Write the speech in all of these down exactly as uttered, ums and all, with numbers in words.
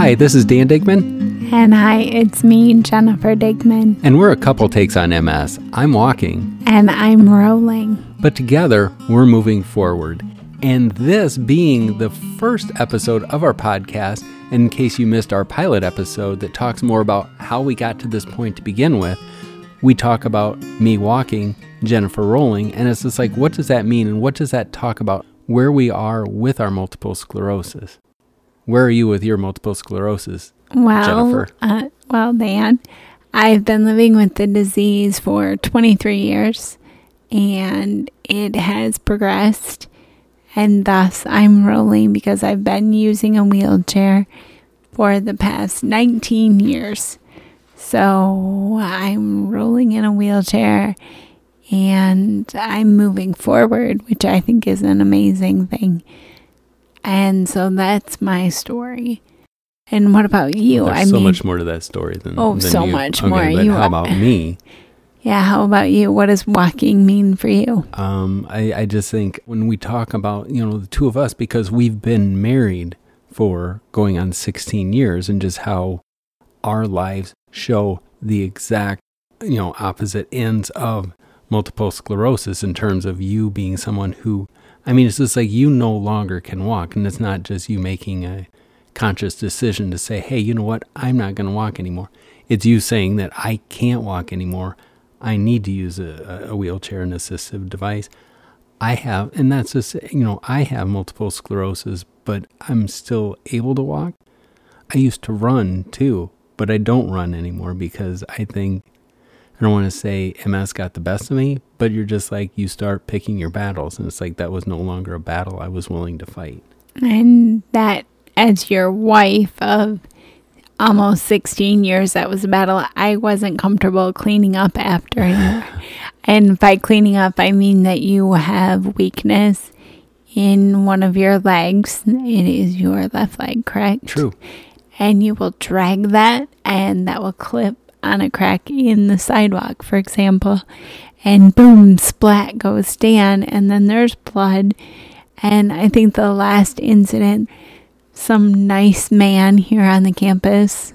Hi, this is Dan Digman. And hi, it's me, Jennifer Digman. And we're a couple takes on M S. I'm walking. And I'm rolling. But together, we're moving forward. And this being the first episode of our podcast, in case you missed our pilot episode that talks more about how we got to this point to begin with, we talk about me walking, Jennifer rolling, and it's just like, what does that mean? And what does that talk about where we are with our multiple sclerosis? Where are you with your multiple sclerosis, well, Jennifer? Uh, well, Dan, I've been living with the disease for twenty-three years, and it has progressed, and thus I'm rolling because I've been using a wheelchair for the past nineteen years. So I'm rolling in a wheelchair, and I'm moving forward, which I think is an amazing thing. And so that's my story. And what about you? There's I so mean, much more to that story than oh, than so you. much okay, more. But You how are- about me? Yeah, how about you? What does walking mean for you? Um, I, I just think when we talk about, you know, the two of us, because we've been married for going on sixteen years, and just how our lives show the exact, you know, opposite ends of multiple sclerosis in terms of you being someone who, I mean, it's just like you no longer can walk. And it's not just you making a conscious decision to say, hey, you know what, I'm not going to walk anymore. It's you saying that I can't walk anymore. I need to use a, a wheelchair and assistive device. I have, and that's just, you know, I have multiple sclerosis, but I'm still able to walk. I used to run too, but I don't run anymore because I think, I don't want to say M S got the best of me, but you're just like, you start picking your battles, and it's like that was no longer a battle I was willing to fight. And that, as your wife of almost sixteen years, that was a battle I wasn't comfortable cleaning up after anymore. And by cleaning up, I mean that you have weakness in one of your legs. It is your left leg, correct? True. And you will drag that, and that will clip on a crack in the sidewalk, for example. And boom, splat goes down, and then there's blood. And I think the last incident, some nice man here on the campus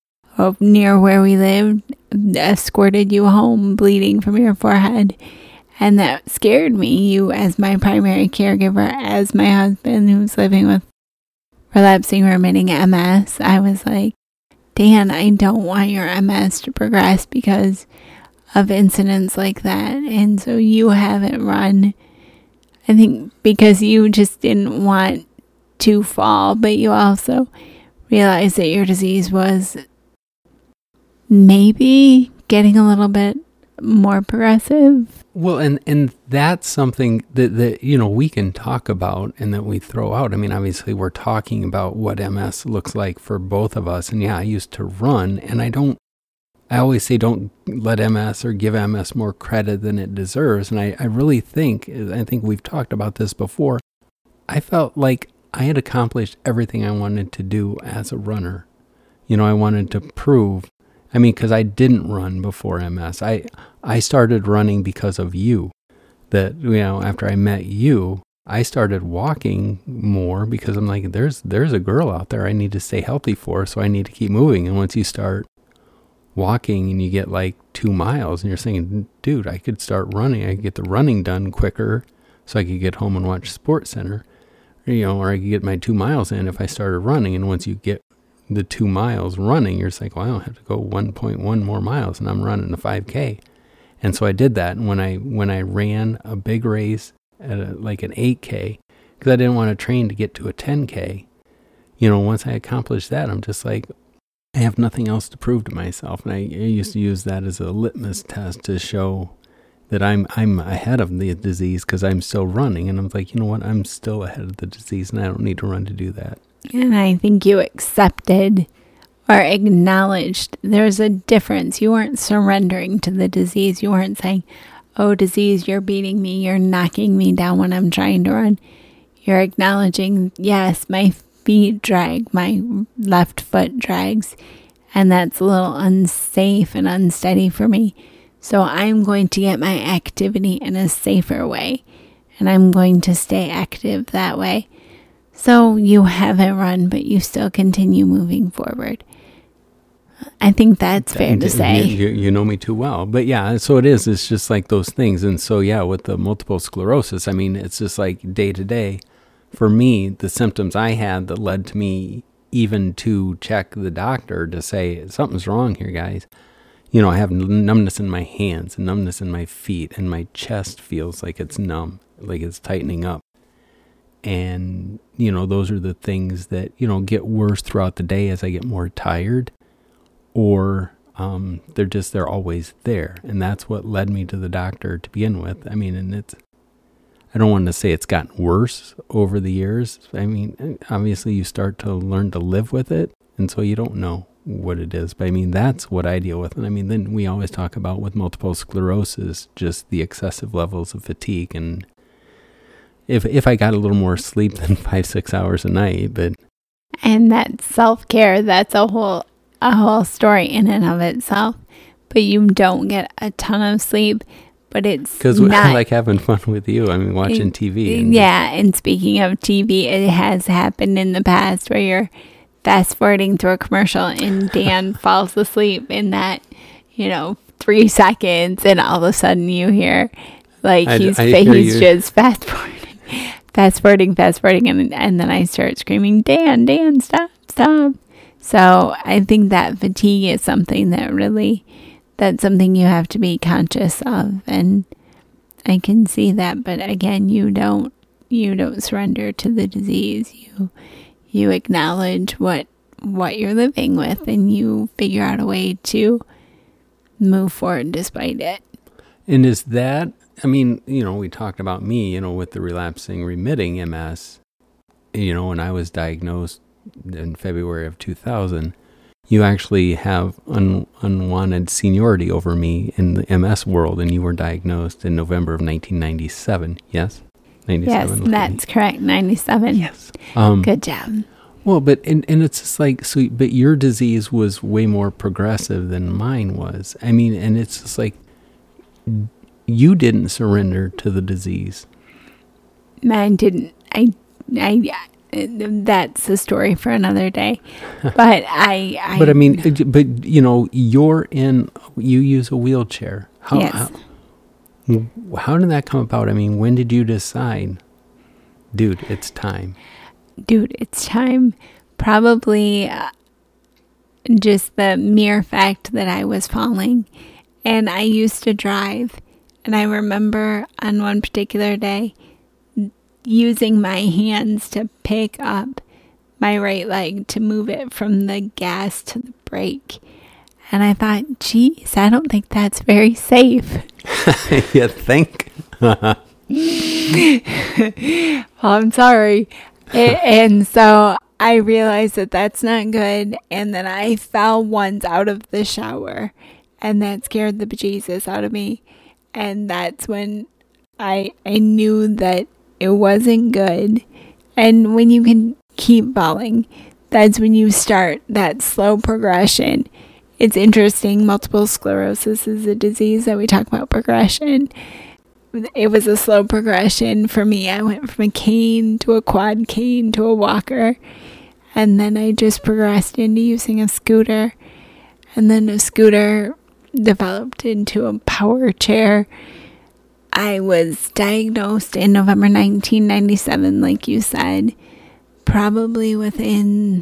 of near where we lived escorted you home bleeding from your forehead. And that scared me, you as my primary caregiver, as my husband who's living with relapsing remitting M S. I was like, Dan, I don't want your M S to progress because of incidents like that. And so you haven't run, I think, because you just didn't want to fall, but you also realized that your disease was maybe getting a little bit more progressive. Well, and, and that's something that, that, you know, we can talk about and that we throw out. I mean, obviously we're talking about what M S looks like for both of us. And yeah, I used to run, and I don't, I always say don't let M S or give M S more credit than it deserves. And I, I really think, I think we've talked about this before, I felt like I had accomplished everything I wanted to do as a runner. You know, I wanted to prove, I mean, because I didn't run before M S. I I started running because of you. That, you know, after I met you, I started walking more because I'm like, there's there's a girl out there I need to stay healthy for, so I need to keep moving. And once you start walking and you get like two miles and you're saying, dude, I could start running. I could get the running done quicker so I could get home and watch Sports Center. You know, or I could get my two miles in if I started running. And once you get the two miles running, you're just like, well, I don't have to go one point one more miles, and I'm running a five K. And so I did that. And when I when I ran a big race at a, like an eight K, because I didn't want to train to get to a ten K, you know, once I accomplished that, I'm just like, I have nothing else to prove to myself. And I, I used to use that as a litmus test to show that I'm I'm ahead of the disease because I'm still running. And I'm like, you know what, I'm still ahead of the disease, and I don't need to run to do that. And I think you accepted or acknowledged there's a difference. You weren't surrendering to the disease. You weren't saying, oh, disease, you're beating me. You're knocking me down when I'm trying to run. You're acknowledging, yes, my feet drag, my left foot drags, and that's a little unsafe and unsteady for me. So I'm going to get my activity in a safer way, and I'm going to stay active that way. So you haven't run, but you still continue moving forward. I think that's fair to say. You, you, you know me too well. But yeah, so it is. It's just like those things. And so, yeah, with the multiple sclerosis, I mean, it's just like day to day. For me, the symptoms I had that led to me even to check the doctor to say, something's wrong here, guys. You know, I have numbness in my hands and numbness in my feet, and my chest feels like it's numb, like it's tightening up. And, you know, those are the things that, you know, get worse throughout the day as I get more tired. Or um, they're just, they're always there. And that's what led me to the doctor to begin with. I mean, and it's, I don't want to say it's gotten worse over the years. I mean, obviously you start to learn to live with it. And so you don't know what it is. But I mean, that's what I deal with. And I mean, then we always talk about with multiple sclerosis, just the excessive levels of fatigue. And if if I got a little more sleep than five, six hours a night, but. And that self-care, that's a whole a whole story in and of itself, but you don't get a ton of sleep, but it's because I like having fun with you. I mean, watching T V. And yeah, and speaking of T V, it has happened in the past where you're fast forwarding through a commercial and Dan falls asleep in that, you know, three seconds, and all of a sudden you hear like I, he's I he's you. just fast forwarding, fast forwarding, fast forwarding, and and then I start screaming, Dan, Dan, stop, stop. So I think that fatigue is something that really, that's something you have to be conscious of. And I can see that, but again, you don't, you don't surrender to the disease. You, you acknowledge what, what you're living with, and you figure out a way to move forward despite it. And is that, I mean, you know, we talked about me, you know, with the relapsing remitting M S, you know, when I was diagnosed in February of two thousand, you actually have un, unwanted seniority over me in the M S world, and you were diagnosed in November of nineteen ninety-seven. Yes, ninety-seven. Yes, that's correct. ninety-seven. Yes. Um, Good job. Well, but and and it's just like so. But your disease was way more progressive than mine was. I mean, and it's just like you didn't surrender to the disease. Mine didn't. I. I. That's a story for another day. But I, I But I mean, but you know, you're in, you use a wheelchair. How, yes. How, how did that come about? I mean, when did you decide, dude, it's time? Dude, it's time. Probably uh, just the mere fact that I was falling. And I used to drive. And I remember on one particular day, using my hands to pick up my right leg to move it from the gas to the brake. And I thought, geez, I don't think that's very safe. You think? Well, I'm sorry. And so I realized that that's not good. And then I fell once out of the shower, and that scared the bejesus out of me. And that's when I I knew that it wasn't good. And when you can keep falling, that's when you start that slow progression. It's interesting. Multiple sclerosis is a disease that we talk about progression. It was a slow progression for me. I went from a cane to a quad cane to a walker. And then I just progressed into using a scooter. And then a scooter developed into a power chair. I was diagnosed in November nineteen ninety-seven, like you said, probably within,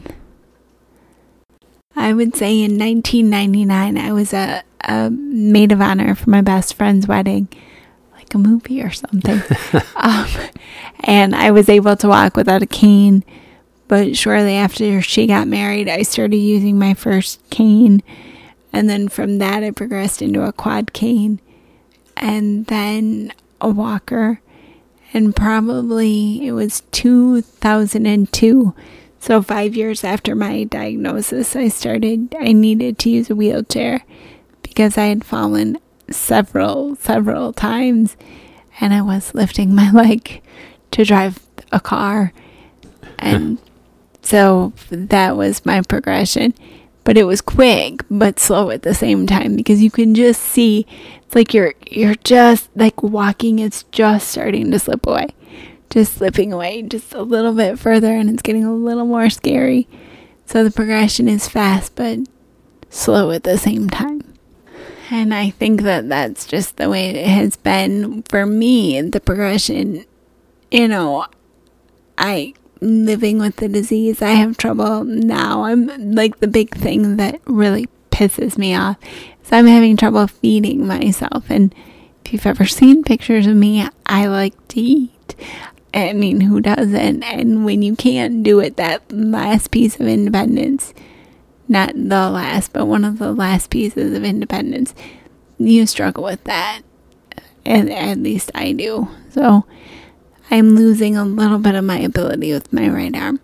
I would say in nineteen ninety-nine, I was a, a maid of honor for my best friend's wedding, like a movie or something. um, and I was able to walk without a cane, but shortly after she got married, I started using my first cane, and then from that I progressed into a quad cane, and then a walker, and probably it was two thousand two. So five years after my diagnosis, I started, I needed to use a wheelchair because I had fallen several, several times, and I was lifting my leg to drive a car. And so that was my progression. But it was quick, but slow at the same time, because you can just see, it's like you're you're just like walking, it's just starting to slip away. just slipping away just a little bit further, and it's getting a little more scary. So the progression is fast but slow at the same time. And I think that that's just the way it has been for me, the progression. You know, I living with the disease, I have trouble now. I'm like, the big thing that really pisses me off is I'm having trouble feeding myself. And if you've ever seen pictures of me, I like to eat. I mean, who doesn't? And when you can't do it, that last piece of independence, not the last, but one of the last pieces of independence, you struggle with that. And at least I do. So I'm losing a little bit of my ability with my right arm.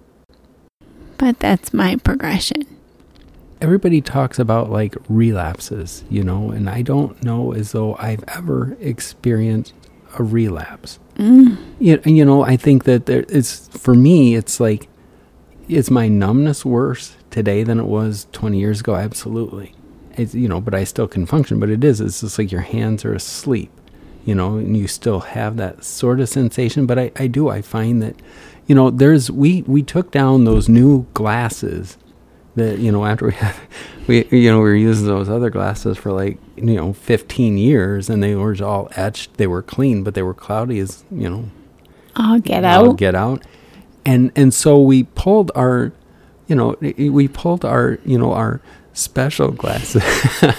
But that's my progression. Everybody talks about like relapses, you know, and I don't know as though I've ever experienced a relapse. Mm. You, you know, I think that there is, for me, it's like, is my numbness worse today than it was twenty years ago? Absolutely. It's, you know, but I still can function, but it is, it's just like your hands are asleep, you know, and you still have that sort of sensation. But I, I do, I find that, you know, there's, we, we took down those new glasses that, you know, after we had, we, you know, we were using those other glasses for like, you know, fifteen years, and they were all etched, they were clean, but they were cloudy as, you know, oh, get out, out, get out. And, and so we pulled our, you know, we pulled our, you know, our special glasses for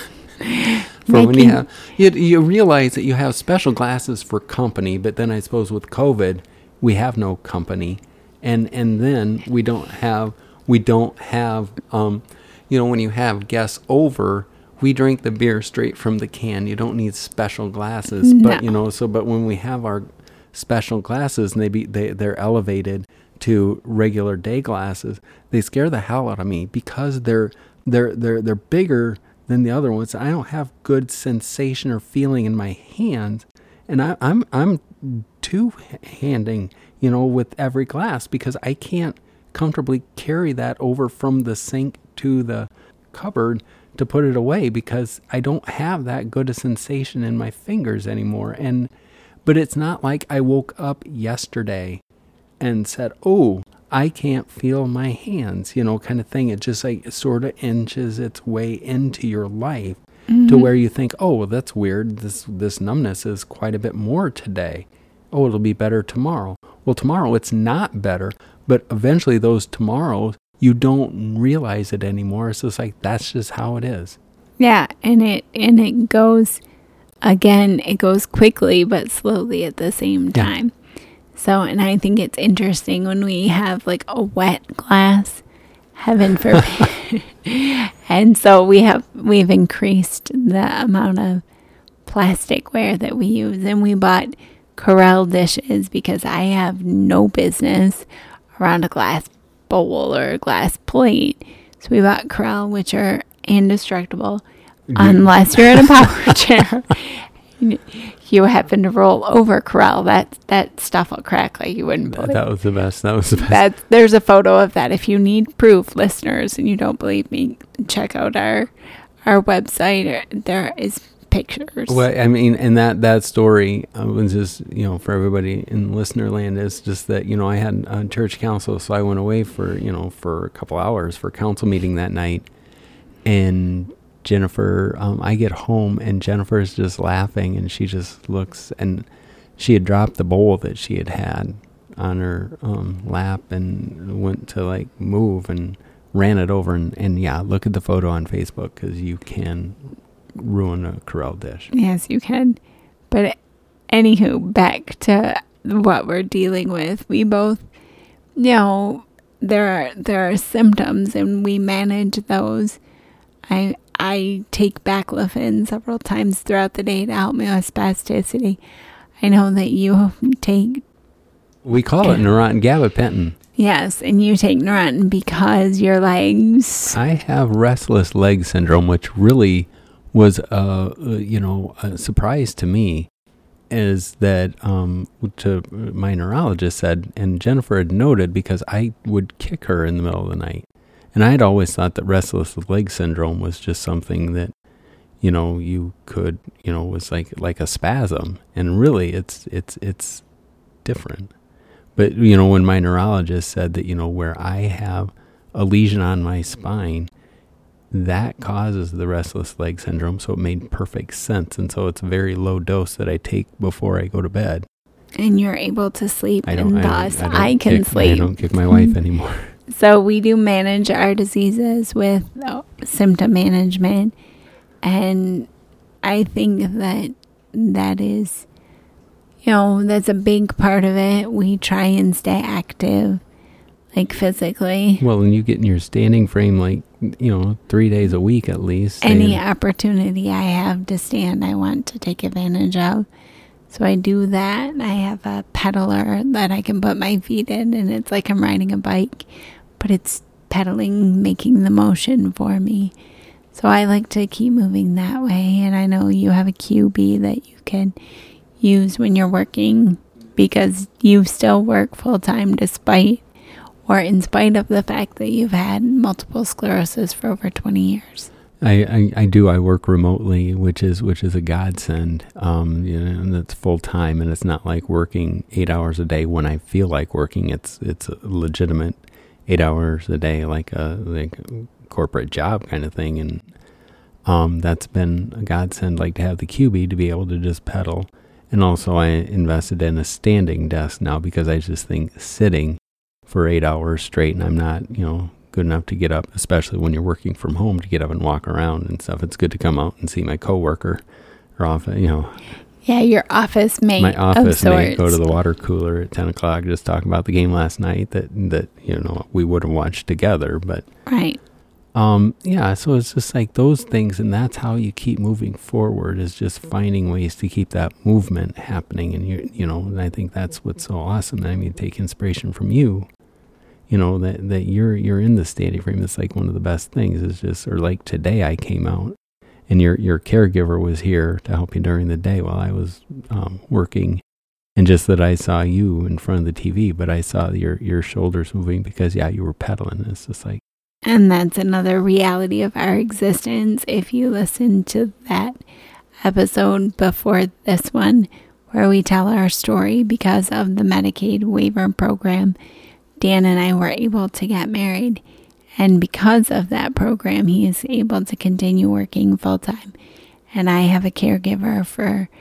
when you have, you, you realize that you have special glasses for company, but then I suppose with COVID, we have no company. And, and then we don't have, we don't have, um, you know, when you have guests over, we drink the beer straight from the can. You don't need special glasses, no. but, you know, so, but when we have our special glasses and they be, they, they're elevated to regular day glasses, they scare the hell out of me because they're they're they're they're bigger than the other ones. I don't have good sensation or feeling in my hands, and I, I'm I'm two-handing, you know, with every glass because I can't comfortably carry that over from the sink to the cupboard to put it away because I don't have that good a sensation in my fingers anymore. And but it's not like I woke up yesterday and said, oh, I can't feel my hands, you know, kind of thing. It just like sort of inches its way into your life mm-hmm. to where you think, oh, well, that's weird. This this numbness is quite a bit more today. Oh, it'll be better tomorrow. Well, tomorrow it's not better, but eventually those tomorrows, you don't realize it anymore. So it's like, that's just how it is. Yeah, and it and it goes, again, it goes quickly but slowly at the same time. Yeah. So, and I think it's interesting when we have like a wet glass, heaven forbid. And so we have, we've increased the amount of plasticware that we use. And we bought Corelle dishes because I have no business around a glass bowl or a glass plate. So we bought Corelle, which are indestructible unless you're in a power chair. You happen to roll over Corelle, that that stuff will crack like you wouldn't believe. That was the best. That was the best. That, there's a photo of that. If you need proof, listeners, and you don't believe me, check out our our website. There is pictures. Well, I mean, and that that story uh, was just, you know, for everybody in listener land, is just that, you know, I had a church council, so I went away for, you know, for a couple hours for council meeting that night, and Jennifer, um, I get home and Jennifer's just laughing, and she just looks, and she had dropped the bowl that she had had on her um, lap and went to like move and ran it over. And, and yeah, look at the photo on Facebook because you can ruin a Corelle dish. Yes, you can. But anywho, back to what we're dealing with. We both, you know, there are, there are symptoms and we manage those. I I take baclofen several times throughout the day to help me with spasticity. I know that you take... We call it Neurontin gabapentin. Yes, and you take Neurontin because your legs... I have restless leg syndrome, which really was, uh, uh, you know, a surprise to me, is that um, to my neurologist said, and Jennifer had noted, because I would kick her in the middle of the night. And I had always thought that restless leg syndrome was just something that, you know, you could, you know, was like like a spasm. And really, it's it's it's different. But, you know, when my neurologist said that, you know, where I have a lesion on my spine, that causes the restless leg syndrome. So it made perfect sense. And so it's a very low dose that I take before I go to bed. And you're able to sleep, I don't, and I thus don't, I, don't I can kick, sleep. I don't kick my wife anymore. So we do manage our diseases with oh, symptom management. And I think that that is, you know, that's a big part of it. We try and stay active, like physically. Well, and you get in your standing frame like, you know, three days a week at least. Any and opportunity I have to stand, I want to take advantage of. So I do that. I have a pedaler that I can put my feet in, and it's like I'm riding a bike, but it's pedaling, making the motion for me. So I like to keep moving that way. And I know you have a Q B that you can use when you're working, because you still work full time despite or in spite of the fact that you've had multiple sclerosis for over twenty years. I, I, I do. I work remotely, which is which is a godsend. Um, you know, and it's full time, and it's not like working eight hours a day when I feel like working. It's it's a legitimate eight hours a day, like a like a corporate job kind of thing. And um, that's been a godsend. Like to have the Q B to be able to just pedal, and also I invested in a standing desk now because I just think sitting for eight hours straight, and I'm not, you know, good enough to get up, especially when you're working from home, to get up and walk around and stuff. It's good to come out and see my coworker or off, you know. Yeah, your office mate. My office of mate sorts. go to the water cooler at ten o'clock, just talk about the game last night that, that you know, we would have watched together. But, right. Um, yeah, so it's just like those things, and that's how you keep moving forward, is just finding ways to keep that movement happening. And, you you know, and I think that's what's so awesome. I mean, take inspiration from you. You know, that, that you're you're in the standing frame. It's like one of the best things is just, or like today I came out and your your caregiver was here to help you during the day while I was um, working. And just that I saw you in front of the T V, but I saw your, your shoulders moving because, yeah, you were pedaling. It's just like. And that's another reality of our existence. If you listen to that episode before this one, where we tell our story because of the Medicaid waiver program, Dan and I were able to get married, and because of that program, he is able to continue working full-time. And I have a caregiver for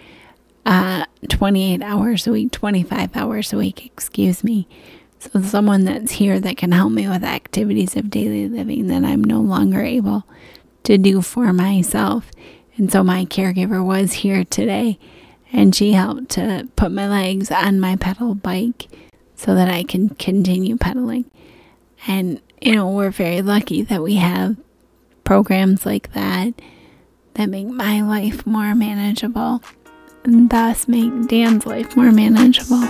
uh, twenty-eight hours a week, twenty-five hours a week, excuse me. So someone that's here that can help me with activities of daily living that I'm no longer able to do for myself. And so my caregiver was here today, and she helped to put my legs on my pedal bike so that I can continue pedaling. And, you know, we're very lucky that we have programs like that that make my life more manageable and thus make Dan's life more manageable.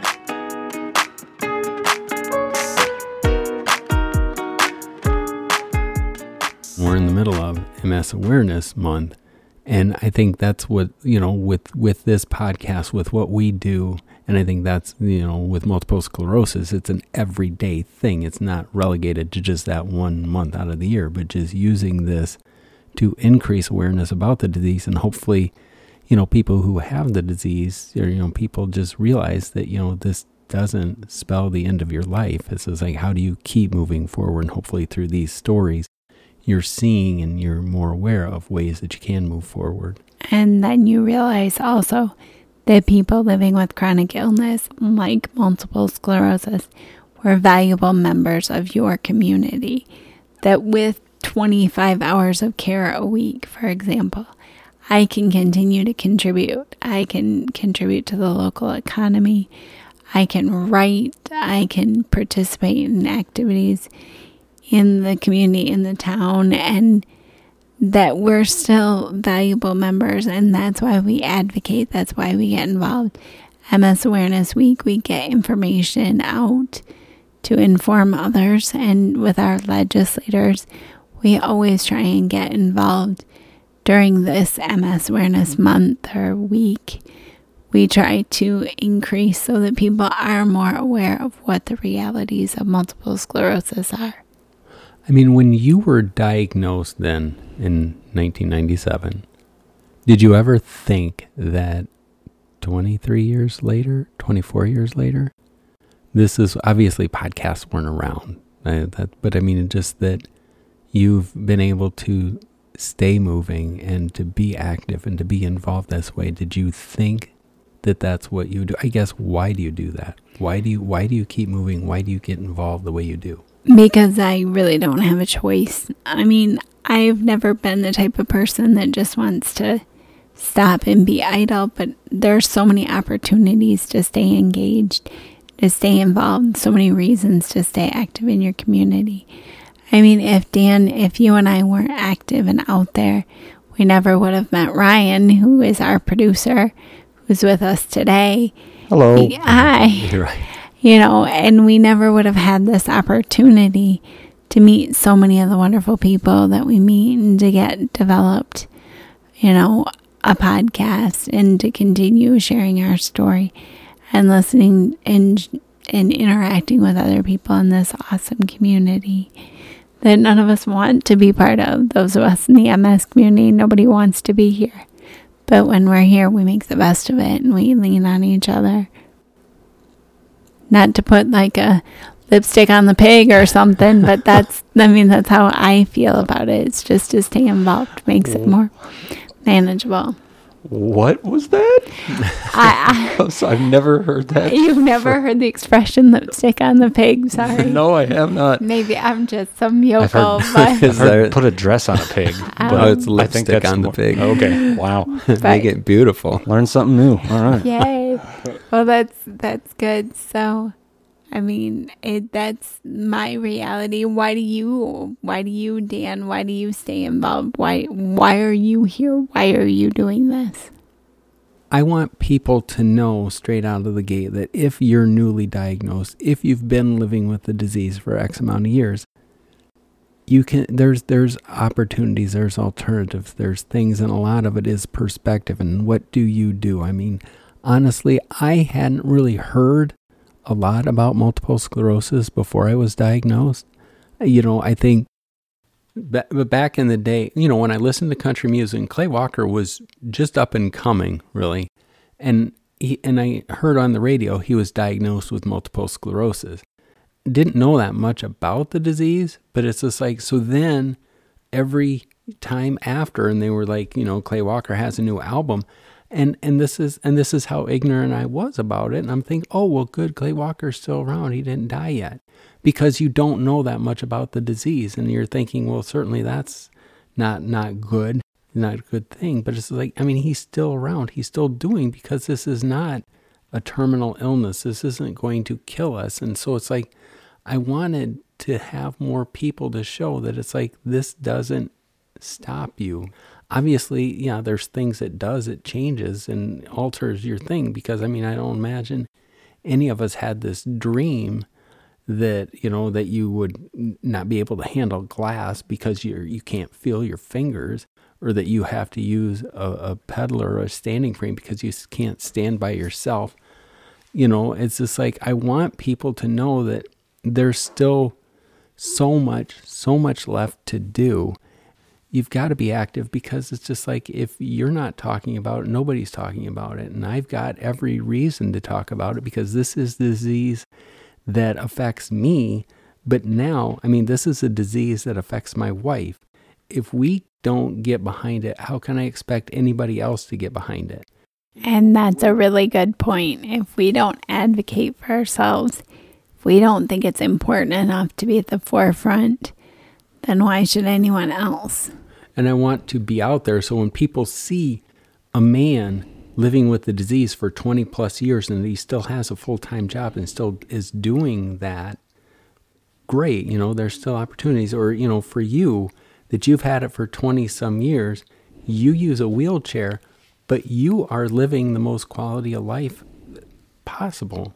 We're in the middle of M S Awareness Month. And I think that's what, you know, with, with this podcast, with what we do, and I think that's, you know, with multiple sclerosis, it's an everyday thing. It's not relegated to just that one month out of the year, but just using this to increase awareness about the disease. And hopefully, you know, people who have the disease, or, you know, people just realize that, you know, this doesn't spell the end of your life. It's just like, how do you keep moving forward? And hopefully through these stories, you're seeing and you're more aware of ways that you can move forward. And then you realize also that people living with chronic illness, like multiple sclerosis, were valuable members of your community. That with twenty-five hours of care a week, for example, I can continue to contribute. I can contribute to the local economy. I can write. I can participate in activities in the community, in the town, and that we're still valuable members, and that's why we advocate. That's why we get involved. M S Awareness Week, we get information out to inform others, and with our legislators, we always try and get involved during this M S Awareness Month or week. We try to increase so that people are more aware of what the realities of multiple sclerosis are. I mean, when you were diagnosed then in nineteen ninety-seven, did you ever think that twenty-three years later, twenty-four years later. This is obviously podcasts weren't around, uh, that, but I mean just that you've been able to stay moving and to be active and to be involved this way. Did you think that that's what you do? I guess, why do you do that? Why do you, why do you keep moving? Why do you get involved the way you do? Because I really don't have a choice. I mean, I've never been the type of person that just wants to stop and be idle, but there's so many opportunities to stay engaged, to stay involved, so many reasons to stay active in your community. I mean, if Dan, if you and I weren't active and out there, we never would have met Ryan, who is our producer, who's with us today. Hello. He, hi. You're right. You know, and we never would have had this opportunity to meet so many of the wonderful people that we meet and to get developed, you know, a podcast and to continue sharing our story and listening and, and interacting with other people in this awesome community that none of us want to be part of. Those of us in the M S community, nobody wants to be here. But when we're here, we make the best of it and we lean on each other. Not to put like a lipstick on the pig or something, but that's, I mean, that's how I feel about it. It's just to stay involved makes it more manageable. What was that? I, I, So I've never heard that. you've never heard the expression lipstick on the pig, sorry. No, I have not. Maybe I'm just some yokel, I've heard, but, I've heard put a dress on a pig. Um, but Oh, it's I think lipstick that's on the more- pig. Okay, wow. Make but it beautiful. Learn something new. All right. yay. Well, that's, that's good. So, I mean, it, that's my reality. Why do you, why do you, Dan, why do you stay involved? Why, why are you here? Why are you doing this? I want people to know straight out of the gate that if you're newly diagnosed, if you've been living with the disease for X amount of years, you can, there's, there's opportunities, there's alternatives, there's things, and a lot of it is perspective. And what do you do? I mean, honestly, I hadn't really heard a lot about multiple sclerosis before I was diagnosed. You know, I think But, but back in the day, you know, when I listened to country music, Clay Walker was just up and coming, really. And he, and I heard on the radio he was diagnosed with multiple sclerosis. Didn't know that much about the disease, but it's just like, so then every time after, and they were like, you know, Clay Walker has a new album. And and this is and this is how ignorant I was about it. And I'm thinking, oh, well, good, Clay Walker's still around. He didn't die yet. Because you don't know that much about the disease. And you're thinking, well, certainly that's not not good, not a good thing. But it's like, I mean, he's still around. He's still doing, because this is not a terminal illness. This isn't going to kill us. And so it's like, I wanted to have more people to show that it's like, this doesn't stop you. Obviously, yeah, there's things it does. It changes and alters your thing. Because, I mean, I don't imagine any of us had this dream that, you know, that you would not be able to handle glass because you're, you can't feel your fingers, or that you have to use a, a pedal or a standing frame because you can't stand by yourself. You know, it's just like, I want people to know that there's still so much, so much left to do. You've got to be active, because it's just like, if you're not talking about it, nobody's talking about it. And I've got every reason to talk about it, because this is the disease that affects me. But now, I mean, this is a disease that affects my wife. If we don't get behind it, how can I expect anybody else to get behind it? And that's a really good point. If we don't advocate for ourselves, if we don't think it's important enough to be at the forefront, then why should anyone else? And I want to be out there, so when people see a man living with the disease for twenty plus years and he still has a full-time job and still is doing that, great, you know, there's still opportunities. Or, you know, for you, that you've had it for twenty some years, you use a wheelchair, but you are living the most quality of life possible.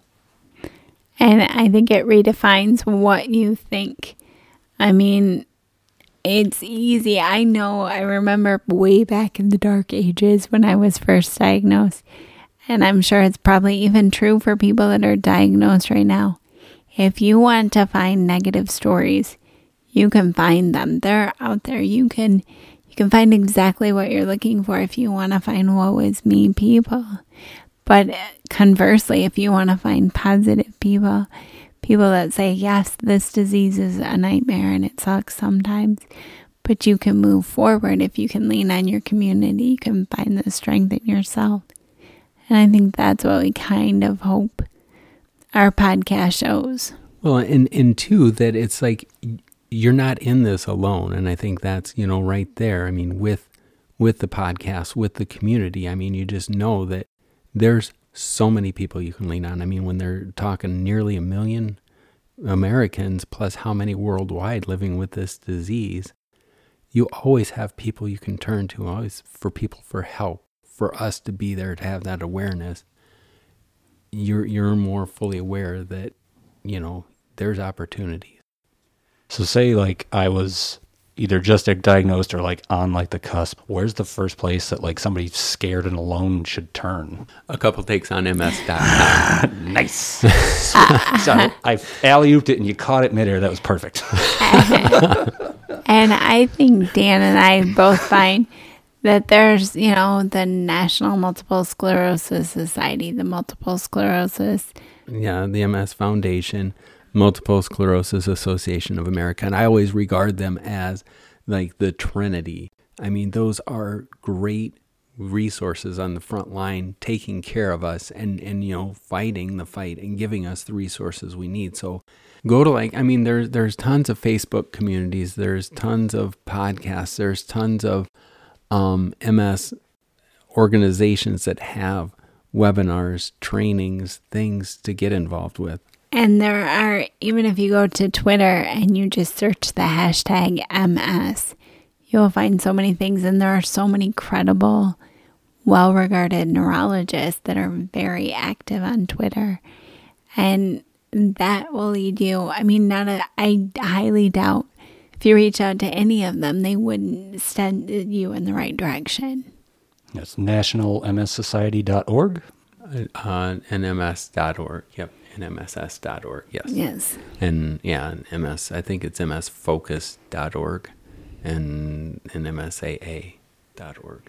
And I think it redefines what you think. I mean, it's easy. I know, I remember way back in the dark ages when I was first diagnosed, and I'm sure it's probably even true for people that are diagnosed right now. If you want to find negative stories, you can find them. They're out there. You can you can find exactly what you're looking for if you want to find woe is me people. But conversely, if you want to find positive people, people that say, yes, this disease is a nightmare and it sucks sometimes, but you can move forward if you can lean on your community, you can find the strength in yourself. And I think that's what we kind of hope our podcast shows. Well, and, and two, that it's like you're not in this alone. And I think that's, you know, right there. I mean, with with the podcast, with the community, I mean, you just know that there's so many people you can lean on. I mean, when they're talking nearly a million Americans, plus how many worldwide living with this disease, you always have people you can turn to, always for people for help, for us to be there to have that awareness. You're you're more fully aware that, you know, there's opportunities. So say like I was either just diagnosed or like on like the cusp. Where's the first place that like somebody scared and alone should turn? A couple takes on M S dot com. Nice. So I alley-ooped it and you caught it midair. That was perfect. And I think Dan and I both find that there's, you know, the National Multiple Sclerosis Society, the Multiple Sclerosis. Yeah, the M S Foundation, Multiple Sclerosis Association of America. And I always regard them as like the Trinity. I mean, those are great resources on the front line, taking care of us and, and, you know, fighting the fight and giving us the resources we need. So go to like, I mean, there's, there's tons of Facebook communities. There's tons of podcasts. There's tons of um, M S organizations that have webinars, trainings, things to get involved with. And there are, even if you go to Twitter and you just search the hashtag M S, you'll find so many things. And there are so many credible, well-regarded neurologists that are very active on Twitter. And that will lead you, I mean, not a, I highly doubt if you reach out to any of them, they wouldn't send you in the right direction. That's national m s society dot org. Uh, N M S dot org. Yep. N M S S dot org. Yes. Yes. And yeah, and M S, I think it's M S focus dot org and, and M S A A dot org.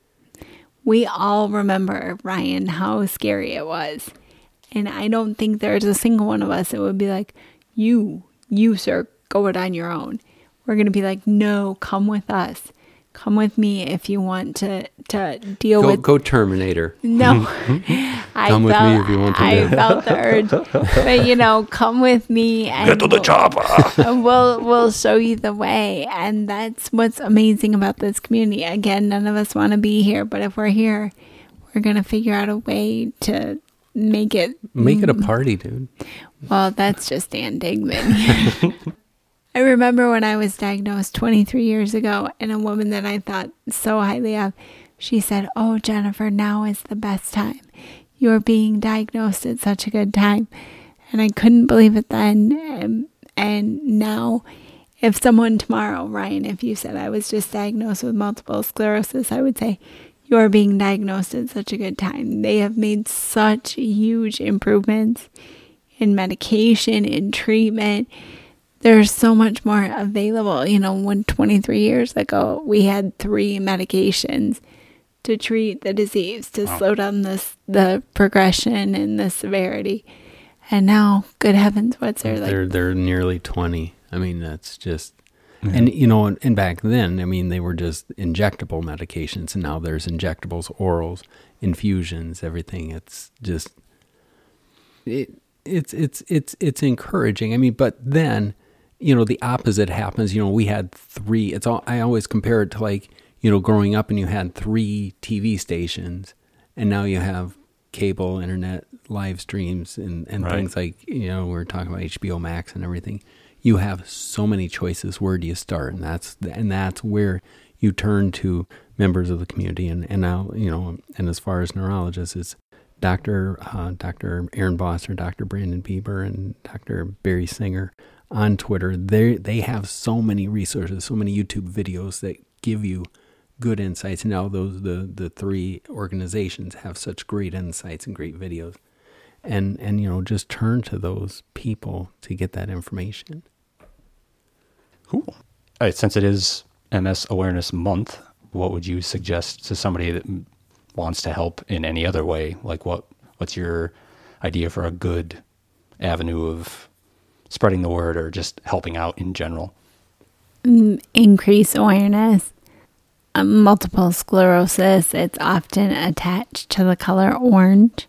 We all remember, Ryan, how scary it was. And I don't think there's a single one of us that would be like, you, you, sir, go it on your own. We're going to be like, no, come with us. Come with me if you want to, to deal go, with... Go Terminator. No. I come with felt, me if you want to. I felt the urge. But, you know, come with me. And Get to the we'll, chopper. We'll, we'll show you the way. And that's what's amazing about this community. Again, none of us want to be here. But if we're here, we're going to figure out a way to make it... Make it a party, dude. Well, that's just Dan Digman. I remember when I was diagnosed twenty-three years ago, and a woman that I thought so highly of, she said, "Oh, Jennifer, now is the best time. You're being diagnosed at such a good time." And I couldn't believe it then. And, and now, if someone tomorrow, Ryan, if you said I was just diagnosed with multiple sclerosis, I would say, "You're being diagnosed at such a good time." They have made such huge improvements in medication, in treatment. There's so much more available. You know, when twenty-three years ago, we had three medications to treat the disease, to wow. slow down this, the progression and the severity. And now, good heavens, what's there? Like? They're, they're nearly twenty. I mean, that's just... Yeah. And, you know, and back then, I mean, they were just injectable medications. And now there's injectables, orals, infusions, everything. It's just... It, it's, it's, it's, it's encouraging. I mean, but then... You know, the opposite happens. You know, we had three, it's all, I always compare it to like, you know, growing up and you had three T V stations and now you have cable, internet, live streams and, and right. things like, you know, we're talking about H B O Max and everything. You have so many choices. Where do you start? And that's, and that's where you turn to members of the community. And, and now, you know, and as far as neurologists, it's Doctor Uh, Doctor Aaron Boss or Doctor Brandon Bieber and Doctor Barry Singer on Twitter. They they have so many resources, so many YouTube videos that give you good insights. Now those the the three organizations have such great insights and great videos, and and you know just turn to those people to get that information. Cool. All right, since it is M S Awareness Month, what would you suggest to somebody that wants to help in any other way? Like what what's your idea for a good avenue of spreading the word or just helping out in general? Increase awareness. Um, multiple sclerosis, it's often attached to the color orange.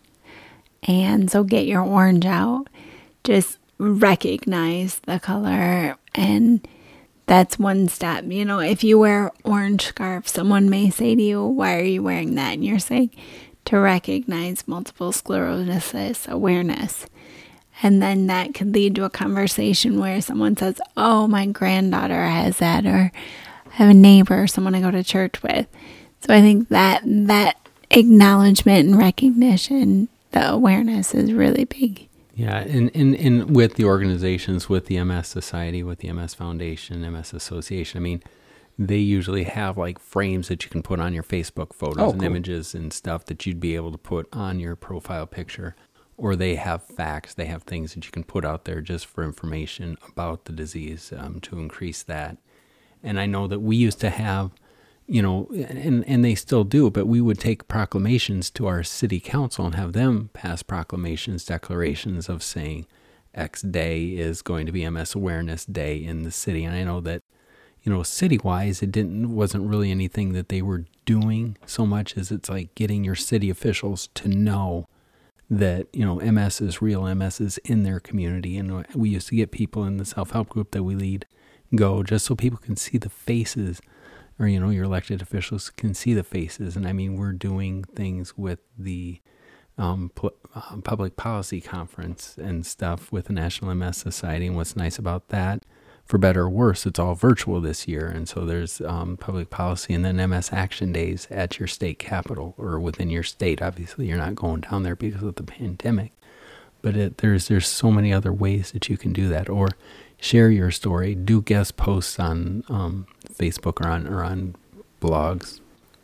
And so get your orange out. Just recognize the color, and that's one step. You know, if you wear orange scarf, someone may say to you, why are you wearing that? And you're saying to recognize multiple sclerosis awareness. And then that could lead to a conversation where someone says, oh, my granddaughter has that, or I have a neighbor or someone I go to church with. So I think that that acknowledgement and recognition, the awareness is really big. Yeah, and, and, and with the organizations, with the M S Society, with the M S Foundation, M S Association, I mean, they usually have like frames that you can put on your Facebook photos oh, and cool. images and stuff that you'd be able to put on your profile picture. Or they have facts, they have things that you can put out there just for information about the disease um, to increase that. And I know that we used to have, you know, and, and they still do, but we would take proclamations to our city council and have them pass proclamations, declarations of saying X day is going to be M S Awareness Day in the city. And I know that, you know, city-wise, it didn't wasn't really anything that they were doing so much as it's like getting your city officials to know that, you know, M S is real, M S is in their community. And we used to get people in the self-help group that we lead go just so people can see the faces, or, you know, your elected officials can see the faces. And I mean, we're doing things with the um, pl- uh, public policy conference and stuff with the National M S Society. And what's nice about that, for better or worse, it's all virtual this year. And so there's um, public policy and then M S Action Days at your state capitol or within your state. Obviously, you're not going down there because of the pandemic. But it, there's there's so many other ways that you can do that. Or share your story. Do guest posts on um, Facebook or on or on blogs.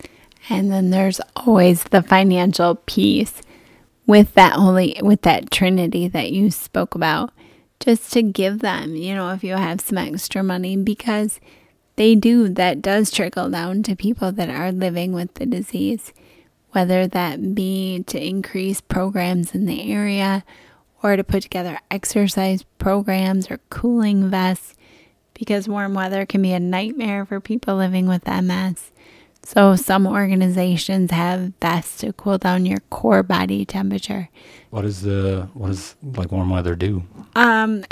And then there's always the financial piece with that holy, with that Trinity that you spoke about. Just to give them, you know, if you have some extra money, because they do, that does trickle down to people that are living with the disease, whether that be to increase programs in the area or to put together exercise programs or cooling vests, because warm weather can be a nightmare for people living with M S. So some organizations have vests to cool down your core body temperature. What is the what does like warm weather do? Um,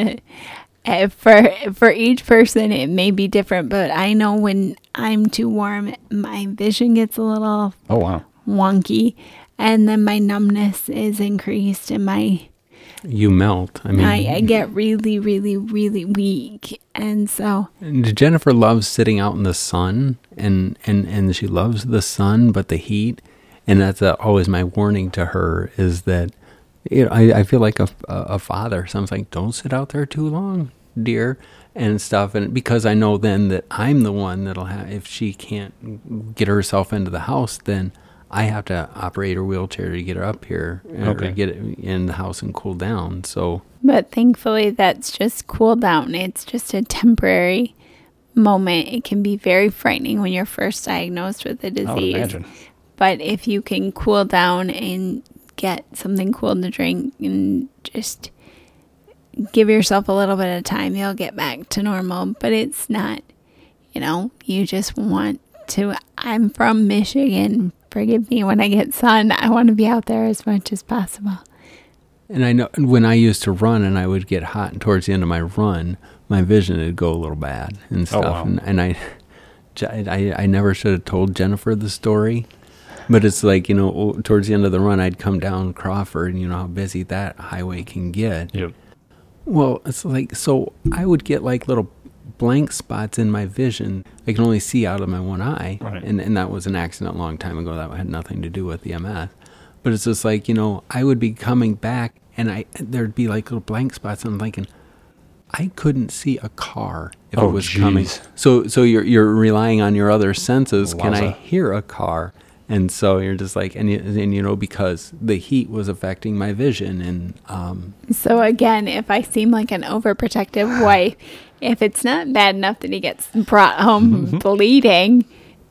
for for each person it may be different, but I know when I'm too warm, my vision gets a little oh wow wonky, and then my numbness is increased, and my you melt. I mean, I, I get really, really, really weak, and so and Jennifer loves sitting out in the sun, and and and she loves the sun, but the heat. And that's uh, always my warning to her is that, you know, I, I feel like a, a father. So I'm like, don't sit out there too long, dear, and stuff. And because I know then that I'm the one that'll have, if she can't get herself into the house, then I have to operate her wheelchair to get her up here okay. or get it in the house and cool down. So, but thankfully that's just cool down. It's just a temporary moment. It can be very frightening when you're first diagnosed with the disease. I would imagine. But if you can cool down and get something cool to drink and just give yourself a little bit of time, you'll get back to normal. But it's not, you know, you just want to. I'm from Michigan. Forgive me when I get sun. I want to be out there as much as possible. And I know when I used to run and I would get hot, and towards the end of my run, my vision would go a little bad and stuff. Oh, wow. And, and I, I, I never should have told Jennifer the story. But it's like, you know, towards the end of the run, I'd come down Crawford, and you know how busy that highway can get. Yep. Well, it's like, so I would get like little blank spots in my vision. I can only see out of my one eye. Right. And, and that was an accident a long time ago. That had nothing to do with the M S. But it's just like, you know, I would be coming back, and I there'd be like little blank spots. And I'm thinking, I couldn't see a car if oh, it was geez. coming. So so you're you're relying on your other senses. Can I Wowza. hear a car? And so you're just like, and, and you know, because the heat was affecting my vision. And um, so again, if I seem like an overprotective wife, if it's not bad enough that he gets brought home bleeding,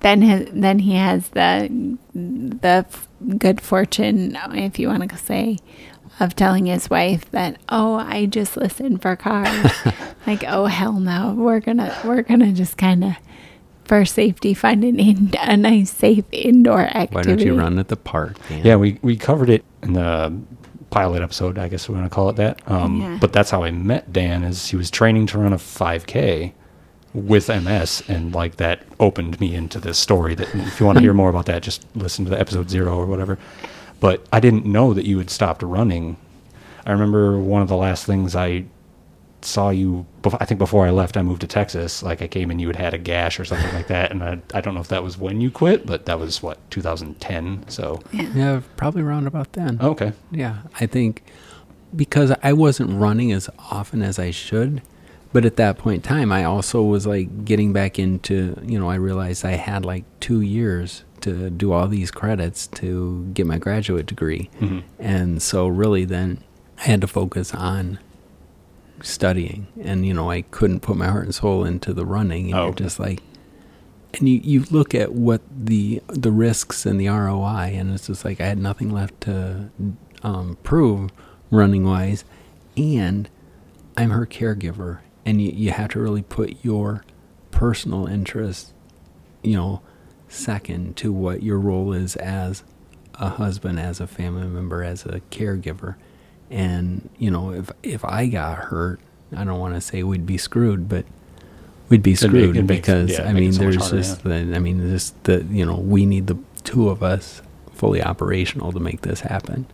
then his, then he has the the f- good fortune, if you want to say, of telling his wife that, oh, I just listened for cars. Like, oh, hell no, we're gonna we're gonna just kind of, for safety, find an in, a nice safe indoor activity. Why don't you run at the park, Dan? Yeah, we, we covered it in the pilot episode, I guess we want to call it that. Um, Yeah. But that's how I met Dan, is he was training to run a five K with M S, and like that opened me into this story. That if you want to hear more about that, just listen to the episode zero or whatever. But I didn't know that you had stopped running. I remember one of the last things I saw you, bef- I think before I left, I moved to Texas. Like I came and you had had a gash or something like that. And I, I don't know if that was when you quit, but that was what, two thousand ten. So, Yeah. Yeah, probably around about then. okay. Yeah, I think because I wasn't running as often as I should, but at that point in time, I also was like getting back into, you know, I realized I had like two years to do all these credits to get my graduate degree. Mm-hmm. And so really then I had to focus on studying, and, you know, I couldn't put my heart and soul into the running. And Oh. you're just like, and you, you look at what the the risks and the R O I, and it's just like I had nothing left to um, prove running wise, and I'm her caregiver, and you, you have to really put your personal interest, you know, second to what your role is as a husband, as a family member, as a caregiver. And, you know, if if I got hurt, I don't want to say we'd be screwed, but we'd be It'd make- screwed it makes- because, yeah, I make it mean, so much there's harder, just, the, I mean, just the, you know, we need the two of us fully operational to make this happen.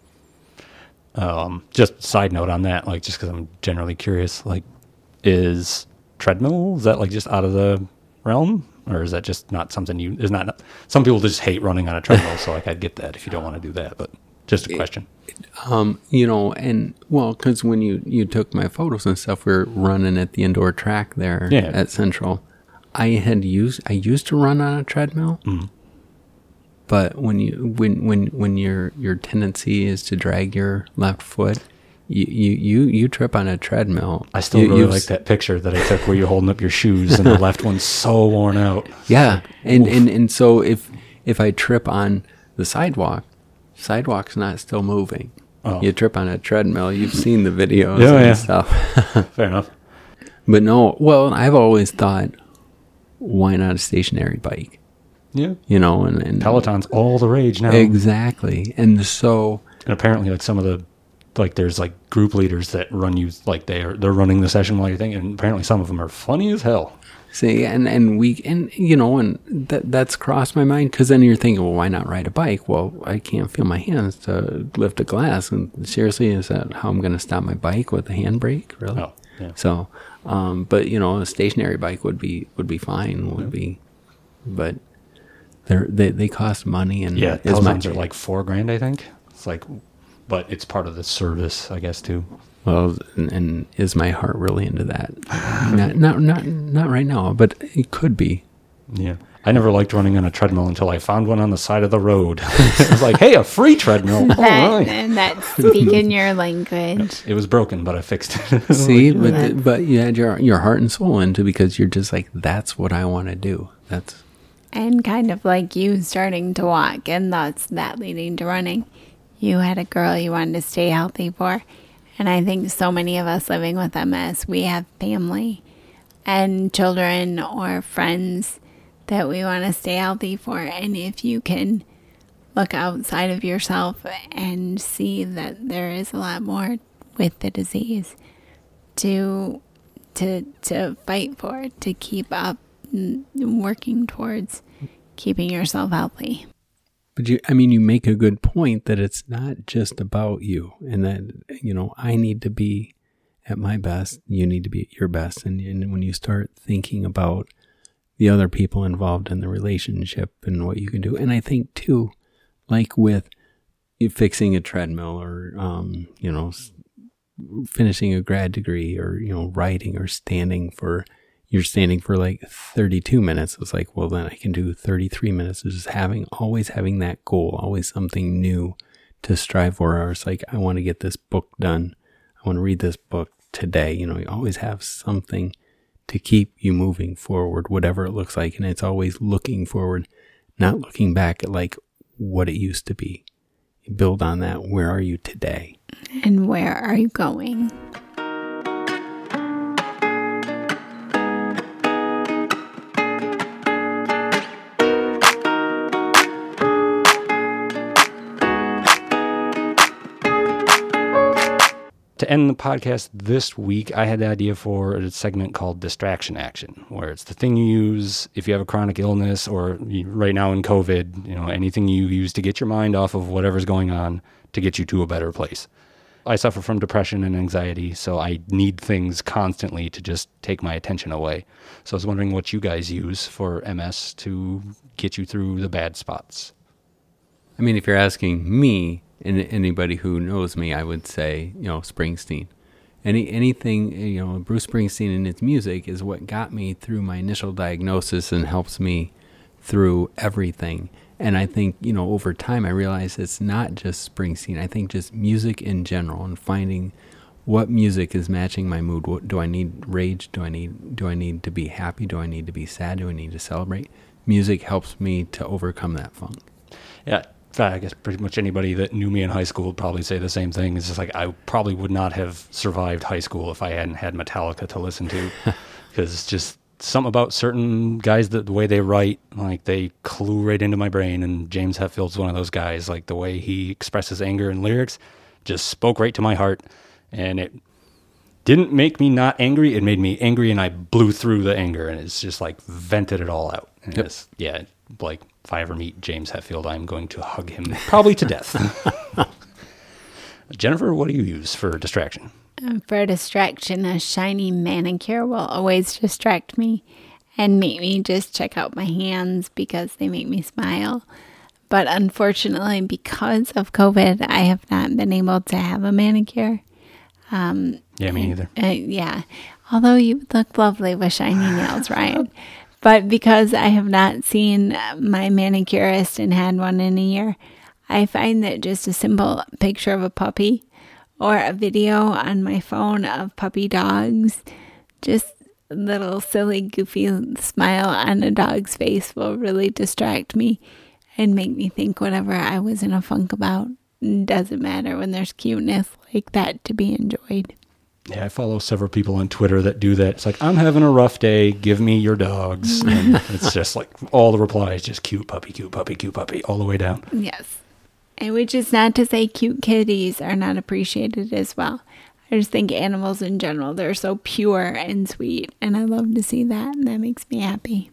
Um, just side note on that, like, just because I'm generally curious, like, is treadmill, is that like just out of the realm, or is that just not something you, is not, some people just hate running on a treadmill, so like, I'd get that if you don't want to do that, but just a question. Um, you know, and well, because when you, you took my photos and stuff, we were running at the indoor track there Yeah. at Central. I had used, I used to run on a treadmill, Mm. but when you, when, when, when your, your tendency is to drag your left foot, you, you, you, you trip on a treadmill. I still you, really you've like that picture that I took where you're holding up your shoes and the left one's so worn out. Yeah, and, and and so if if I trip on the sidewalk, sidewalk's not still moving. Oh. You trip on a treadmill. You've seen the videos Yeah, and yeah. stuff. Fair enough. But no, well, I've always thought, why not a stationary bike? Yeah. You know, and, and Peloton's all the rage now. exactly. And so, And apparently, like, some of the, like, there's like group leaders that run you, like, they're they're running the session while you're thinking, and apparently some of them are funny as hell. see, and and we and you know, and that that's crossed my mind, because then you're thinking, well, why not ride a bike? Well, I can't feel my hands to lift a glass, and seriously, is that how I'm going to stop my bike with a handbrake? Really? Oh, yeah. So, um, but you know, a stationary bike would be would be fine. Would be, but they're, they they cost money, and Yeah, is my- Pelotons are like four grand, I think. It's like, but it's part of the service, I guess, too. well, and, and is my heart really into that? not not not not right now, but it could be. Yeah. I never liked running on a treadmill until I found one on the side of the road. It was like, hey, a free treadmill. All That, right. and that's speaking your language. It was broken, but I fixed it. See, Like, but that's- but you had your your heart and soul into, because you're just like, that's what I want to do. That's And kind of like you starting to walk, and that's that leading to running. You had a girl you wanted to stay healthy for. And I think so many of us living with M S, we have family and children or friends that we want to stay healthy for. And if you can look outside of yourself and see that there is a lot more with the disease to to to fight for, to keep up, and working towards keeping yourself healthy. But you, I mean, you make a good point that it's not just about you, and that, you know, I need to be at my best. You need to be at your best. And, and when you start thinking about the other people involved in the relationship and what you can do, and I think too, like with you fixing a treadmill, or, um, you know, s- finishing a grad degree, or, you know, writing or standing for, you're standing for like thirty-two minutes. It's like, well, then I can do thirty-three minutes. It's just having, always having that goal, always something new to strive for. Or it's like, I want to get this book done. I want to read this book today. You know, you always have something to keep you moving forward, whatever it looks like. And it's always looking forward, not looking back at like what it used to be. You build on that. Where are you today? And where are you going? To end the podcast this week, I had the idea for a segment called Distraction Action, where it's the thing you use if you have a chronic illness or you, right now in COVID, you know, anything you use to get your mind off of whatever's going on to get you to a better place. I suffer from depression and anxiety, so I need things constantly to just take my attention away. So I was wondering what you guys use for M S to get you through the bad spots. I mean, if you're asking me, and anybody who knows me, I would say, you know, Springsteen. Any anything, you know, Bruce Springsteen and his music is what got me through my initial diagnosis and helps me through everything. And I think, you know, over time I realized it's not just Springsteen. I think just music in general and finding what music is matching my mood. What do I need? Rage? Do I need? Do I need to be happy? Do I need to be sad? Do I need to celebrate? Music helps me to overcome that funk. Yeah. I guess pretty much anybody that knew me in high school would probably say the same thing. It's just like I probably would not have survived high school if I hadn't had Metallica to listen to, because it's just something about certain guys, that the way they write, like they clue right into my brain. And James Hetfield's one of those guys. Like the way he expresses anger in lyrics just spoke right to my heart, and it didn't make me not angry. It made me angry, and I blew through the anger, and it's just like vented it all out. And Yep. it's, yeah, like if I ever meet James Hetfield, I'm going to hug him probably to death. Jennifer, what do you use for distraction? Um, for distraction, a shiny manicure will always distract me and make me just check out my hands because they make me smile. But unfortunately, because of COVID, I have not been able to have a manicure. Um, Yeah, me neither. Uh, yeah. Although you would look lovely with shiny nails, Ryan. But because I have not seen my manicurist and had one in a year, I find that just a simple picture of a puppy or a video on my phone of puppy dogs, just a little silly, goofy smile on a dog's face will really distract me and make me think whatever I was in a funk about. Doesn't matter when there's cuteness like that to be enjoyed. Yeah, I follow several people on Twitter that do that. It's like, I'm having a rough day. Give me your dogs. And it's just like all the replies, just cute puppy, cute puppy, cute puppy, all the way down. Yes. And which is not to say cute kitties are not appreciated as well. I just think animals in general, they're so pure and sweet. And I love to see that. And that makes me happy.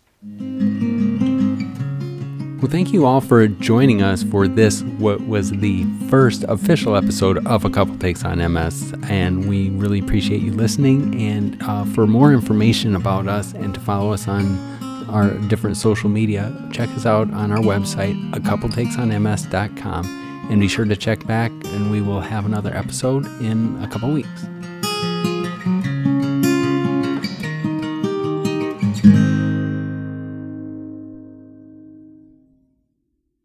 Well, thank you all for joining us for this, what was the first official episode of A Couple Takes on M S, and we really appreciate you listening. And uh, for more information about us and to follow us on our different social media, check us out on our website, a couple takes on m s dot com, and be sure to check back, and we will have another episode in a couple weeks.